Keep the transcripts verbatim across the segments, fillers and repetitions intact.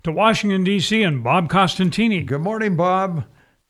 to Washington, D C, and Bob Costantini. Good morning, Bob.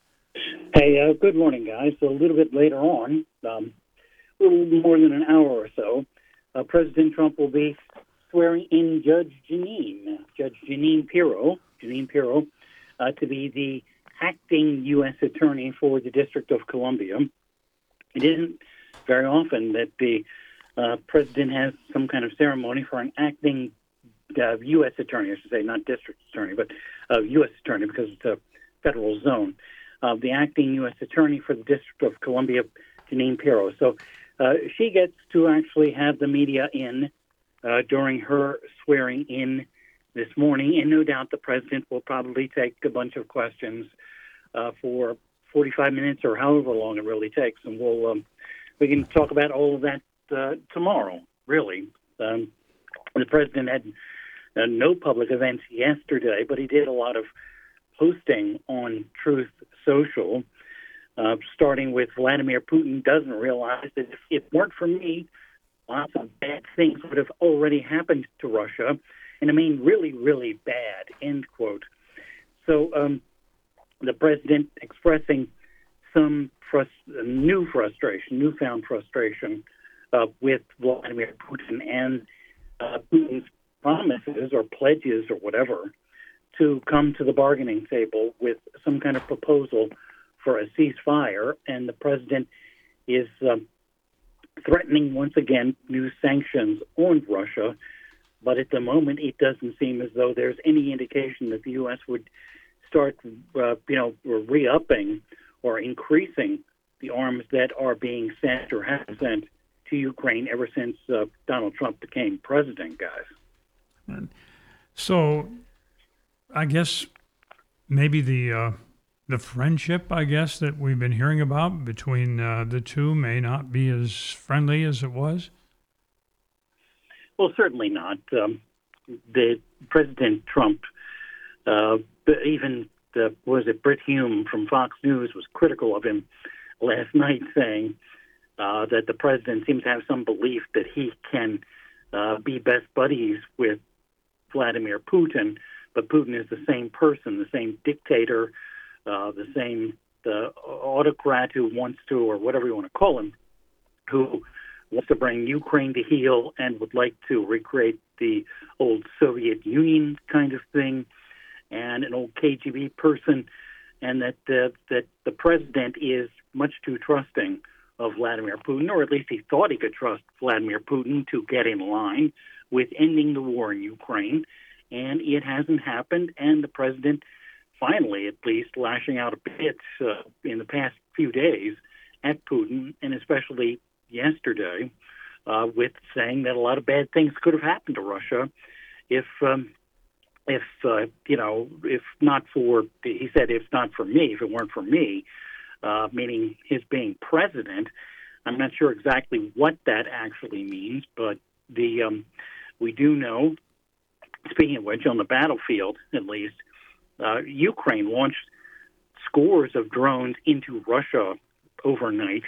Hey, uh, good morning, guys. So a little bit later on, um, a little more than an hour or so, uh, President Trump will be swearing in Judge Jeanine, Judge Jeanine Pirro, Jeanine Pirro, uh, to be the acting U S attorney for the District of Columbia. It isn't very often that the uh, president has some kind of ceremony for an acting uh, U S attorney, I should say, not district attorney, but uh, U S attorney because it's a federal zone. Uh, the acting U S attorney for the District of Columbia, Jeanine Pirro. So uh, she gets to actually have the media in uh, during her swearing in this morning, and no doubt the president will probably take a bunch of questions uh, for forty-five minutes or however long it really takes, and we'll um, we can talk about all of that uh, tomorrow. Really, um, the president had uh, no public events yesterday, but he did a lot of posting on Truth Social, uh, starting with Vladimir Putin doesn't realize that if it weren't for me, lots of bad things would have already happened to Russia, and I mean really, really bad, end quote. So um, the president expressing some frust- new frustration, newfound frustration uh, with Vladimir Putin and uh, Putin's promises or pledges or whatever to come to the bargaining table with some kind of proposal for a ceasefire, and the president is um, threatening once again new sanctions on Russia. But at the moment, it doesn't seem as though there's any indication that the U S would start, uh, you know, re-upping or increasing the arms that are being sent or have been sent to Ukraine ever since uh, Donald Trump became president, guys. So I guess maybe the uh, the friendship, I guess, that we've been hearing about between uh, the two may not be as friendly as it was. Well, certainly not. Um, the President Trump, uh, even the, was it Brit Hume from Fox News was critical of him last night, saying uh, that the president seems to have some belief that he can uh, be best buddies with Vladimir Putin. But Putin is the same person, the same dictator, uh, the same the autocrat who wants to, or whatever you want to call him, who wants to bring Ukraine to heel and would like to recreate the old Soviet Union kind of thing, and an old K G B person, and that uh, that the president is much too trusting of Vladimir Putin, or at least he thought he could trust Vladimir Putin to get in line with ending the war in Ukraine. And it hasn't happened, and the president finally, at least, lashing out a bit uh, in the past few days at Putin, and especially yesterday, uh, with saying that a lot of bad things could have happened to Russia if, um, if uh, you know, if not for, he said, if not for me, if it weren't for me, uh, meaning his being president. I'm not sure exactly what that actually means, but the um, we do know, speaking of which, on the battlefield, at least, uh, Ukraine launched scores of drones into Russia overnight,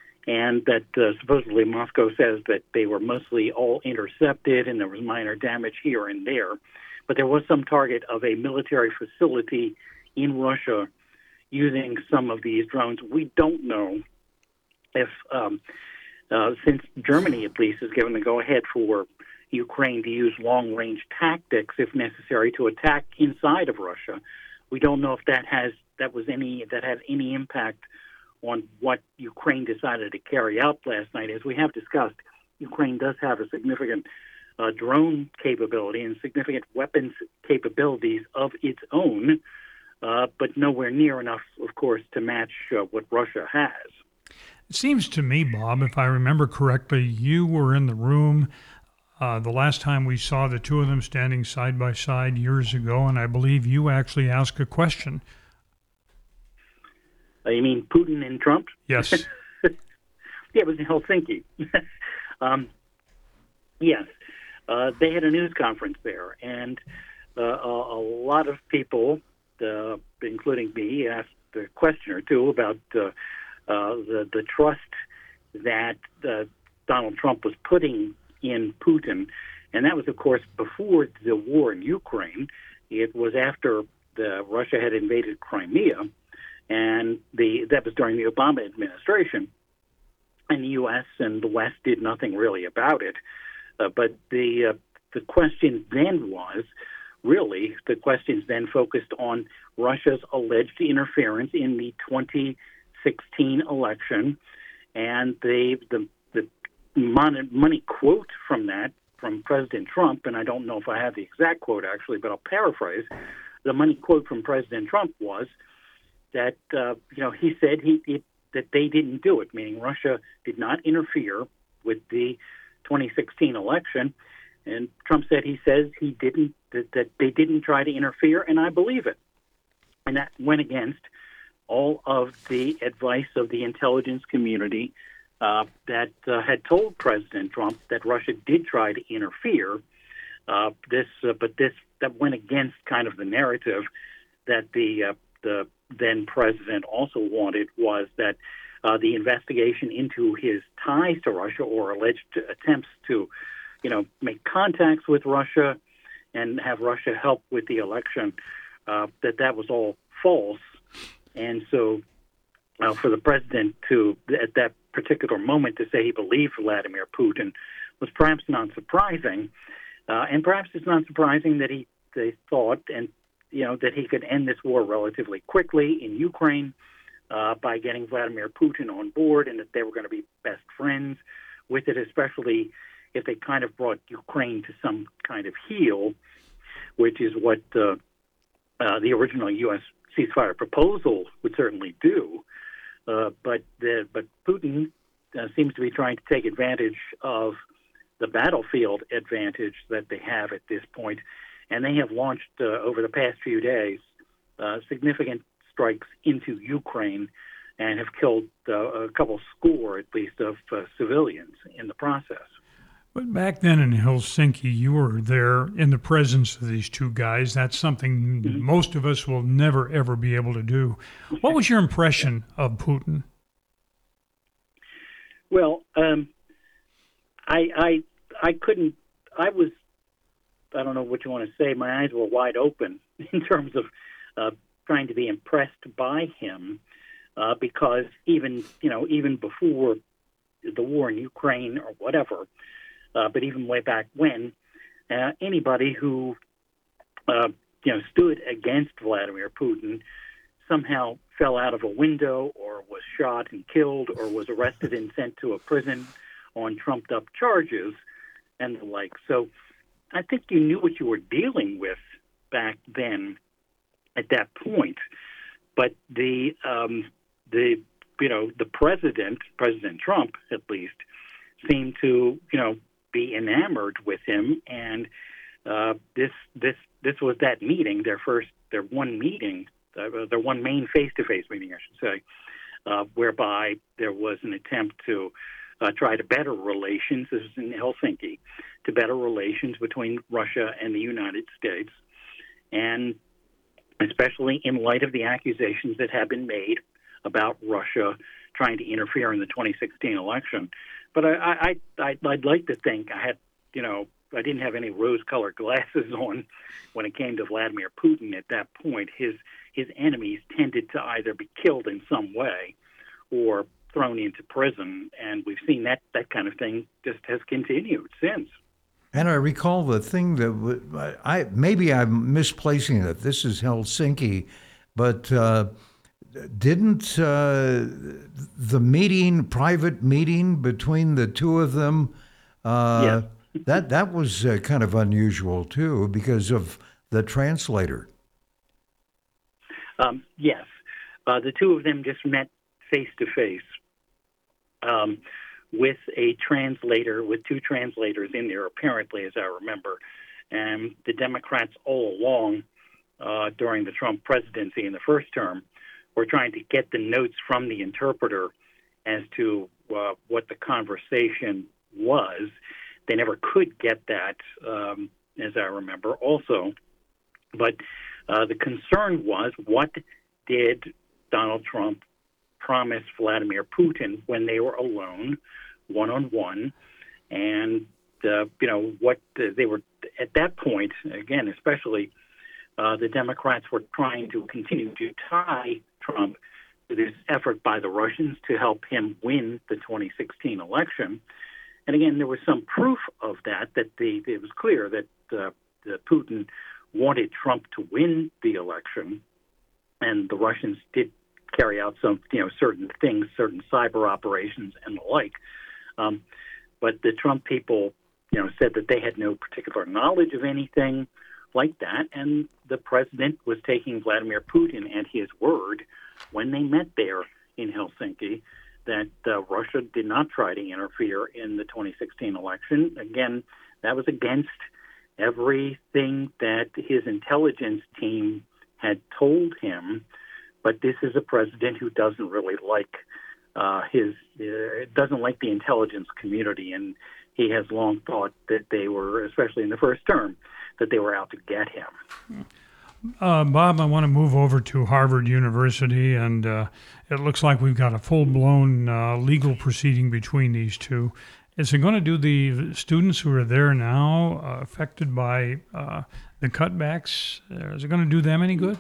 and that uh, supposedly Moscow says that they were mostly all intercepted and there was minor damage here and there. But there was some target of a military facility in Russia using some of these drones. We don't know if, um, uh, since Germany at least has given the go-ahead for Ukraine to use long-range tactics, if necessary, to attack inside of Russia. We don't know if that has that was any that had any impact on what Ukraine decided to carry out last night. As we have discussed, Ukraine does have a significant uh, drone capability and significant weapons capabilities of its own, uh, but nowhere near enough, of course, to match uh, what Russia has. It seems to me, Bob, if I remember correctly, you were in the room Uh, the last time we saw the two of them standing side by side years ago, and I believe you actually asked a question. Uh, you mean Putin and Trump? Yes. Yeah, it was in Helsinki. um, yes, uh, they had a news conference there, and uh, a, a lot of people, uh, including me, asked a question or two about uh, uh, the, the trust that uh, Donald Trump was putting in Putin. And that was, of course, before the war in Ukraine. It was after the, Russia had invaded Crimea, and the that was during the Obama administration, and the U S and the West did nothing really about it. Uh, but the uh, the question then was, really, the questions then focused on Russia's alleged interference in the twenty sixteen election, and the the, the money, money quote from that from President Trump, and I don't know if I have the exact quote actually, but I'll paraphrase. The money quote from President Trump was that uh, you know he said he, he that they didn't do it, meaning Russia did not interfere with the twenty sixteen election, and Trump said he says he didn't that, that they didn't try to interfere, and I believe it, and that went against all of the advice of the intelligence community uh, that uh, had told President Trump that Russia did try to interfere. Uh, this, uh, but this that went against kind of the narrative that the uh, the then president also wanted, was that uh, the investigation into his ties to Russia or alleged attempts to, you know, make contacts with Russia and have Russia help with the election, uh, that that was all false. And so uh, for the president to, at that particular moment, to say he believed Vladimir Putin was perhaps not surprising. Uh, and perhaps it's not surprising that he they thought and you know that he could end this war relatively quickly in Ukraine uh, by getting Vladimir Putin on board, and that they were going to be best friends with it, especially if they kind of brought Ukraine to some kind of heel, which is what uh, uh, the original U S ceasefire proposal would certainly do. Uh, but the, but Putin uh, seems to be trying to take advantage of the battlefield advantage that they have at this point. And they have launched, uh, over the past few days, uh, significant strikes into Ukraine and have killed uh, a couple score, at least, of uh, civilians in the process. But back then in Helsinki, you were there in the presence of these two guys. That's something mm-hmm. most of us will never, ever be able to do. What was your impression of Putin? Well, um, I, I, I couldn't, I was, I don't know what you want to say. My eyes were wide open in terms of uh, trying to be impressed by him, uh, because even you know even before the war in Ukraine or whatever, uh, but even way back when, uh, anybody who uh, you know stood against Vladimir Putin somehow fell out of a window or was shot and killed or was arrested and sent to a prison on trumped-up charges and the like. So I think you knew what you were dealing with back then at that point. But the, um, the you know, the president, President Trump at least, seemed to, you know, be enamored with him. And uh, this this this was that meeting, their first, their one meeting, uh, their one main face-to-face meeting, I should say, uh, whereby there was an attempt to Uh, try to better relations, this is in Helsinki, to better relations between Russia and the United States, and especially in light of the accusations that have been made about Russia trying to interfere in the twenty sixteen election. But I, I, I, I'd like to think I had, you know, I didn't have any rose-colored glasses on when it came to Vladimir Putin at that point. His his enemies tended to either be killed in some way or thrown into prison, and we've seen that that kind of thing just has continued since. And I recall the thing that w- I maybe I'm misplacing it. This is Helsinki, but uh, didn't uh, the meeting, private meeting between the two of them, uh, yes. that that was uh, kind of unusual too because of the translator. Um, yes, uh, the two of them just met face to face. Um, with a translator, with two translators in there, apparently, as I remember. And the Democrats all along uh, during the Trump presidency in the first term were trying to get the notes from the interpreter as to uh, what the conversation was. They never could get that, um, as I remember, also. But uh, the concern was, what did Donald Trump promised Vladimir Putin when they were alone, one-on-one, and, uh, you know, what uh, they were, at that point, again, especially uh, the Democrats were trying to continue to tie Trump to this effort by the Russians to help him win the twenty sixteen election. And again, there was some proof of that, that the, it was clear that uh, the Putin wanted Trump to win the election, and the Russians did carry out some, you know, certain things, certain cyber operations and the like. Um, but the Trump people, you know, said that they had no particular knowledge of anything like that, and the president was taking Vladimir Putin at his word when they met there in Helsinki that uh, Russia did not try to interfere in the twenty sixteen election. Again, that was against everything that his intelligence team had told him. But this is a president who doesn't really like uh, his uh, doesn't like the intelligence community, and he has long thought that they were, especially in the first term, that they were out to get him. Uh, Bob, I want to move over to Harvard University, and uh, it looks like we've got a full-blown uh, legal proceeding between these two. Is it going to do the students who are there now uh, affected by uh, the cutbacks? Uh, is it going to do them any good?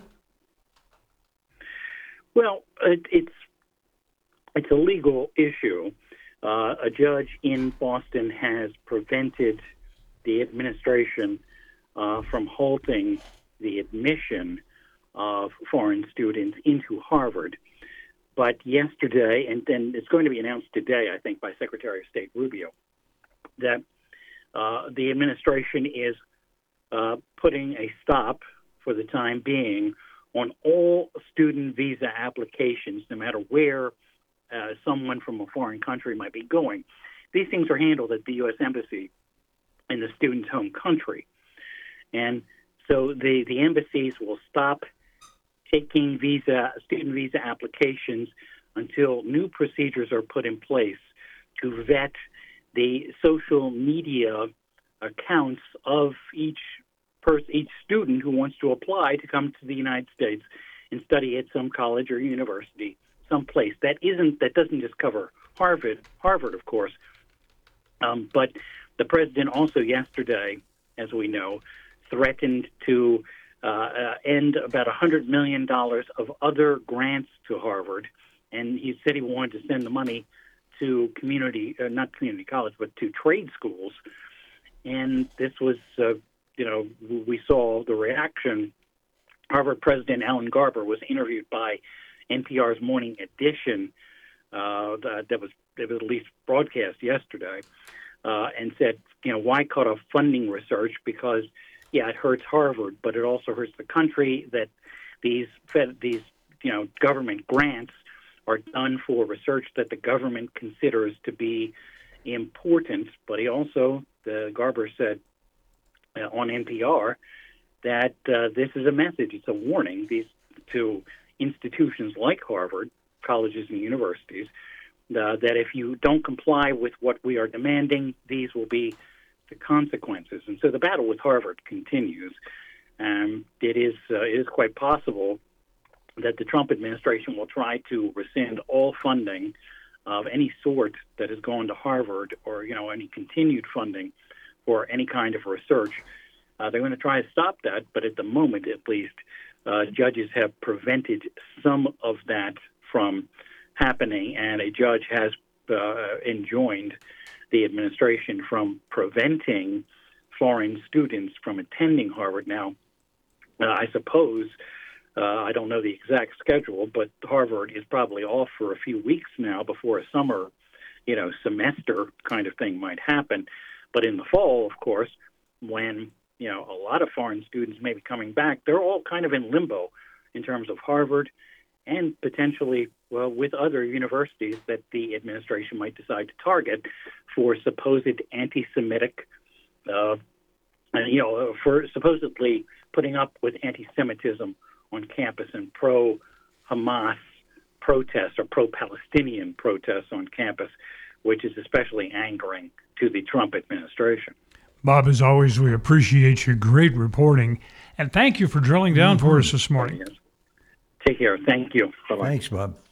Well, it, it's it's a legal issue. Uh, a judge in Boston has prevented the administration uh, from halting the admission of foreign students into Harvard. But yesterday, and then it's going to be announced today, I think, by Secretary of State Rubio, that uh, the administration is uh, putting a stop for the time being on all student visa applications, no matter where uh, someone from a foreign country might be going. These things are handled at the U S Embassy in the student's home country. And so the, the embassies will stop taking visa student visa applications until new procedures are put in place to vet the social media accounts of each person, each student who wants to apply to come to the United States and study at some college or university, someplace. That isn't that doesn't just cover Harvard, Harvard, of course, um, but the president also yesterday, as we know, threatened to uh, uh, end about one hundred million dollars of other grants to Harvard, and he said he wanted to send the money to community, uh, not community college, but to trade schools. And this was, uh, you know, we saw the reaction. Harvard President Alan Garber was interviewed by N P R's Morning Edition, uh, that, that was that was at least broadcast yesterday, uh, and said, you know, why cut off funding research? Because yeah, it hurts Harvard, but it also hurts the country that these fed, these you know government grants are done for research that the government considers to be important. But he also, the Garber said uh, on N P R that uh, this is a message, it's a warning these to institutions like Harvard, colleges and universities, uh, that if you don't comply with what we are demanding, these will be the consequences. And so the battle with Harvard continues. Um, it is uh, it is quite possible that the Trump administration will try to rescind all funding of any sort that has gone to Harvard, or you know any continued funding for any kind of research. Uh, they're going to try to stop that, but at the moment, at least, uh, judges have prevented some of that from happening, and a judge has uh, enjoined the administration from preventing foreign students from attending Harvard. Now, uh, I suppose, uh, I don't know the exact schedule, but Harvard is probably off for a few weeks now before a summer, you know, semester kind of thing might happen. But in the fall, of course, when you know, a lot of foreign students may be coming back, they're all kind of in limbo in terms of Harvard and potentially, well, with other universities that the administration might decide to target for supposed anti-Semitic, uh, you know, for supposedly putting up with anti-Semitism on campus and pro-Hamas protests or pro-Palestinian protests on campus, which is especially angering to the Trump administration. Bob, as always, we appreciate your great reporting, and thank you for drilling down mm-hmm. for us this morning. Take care. Thank you. Bye-bye. Thanks, Bob.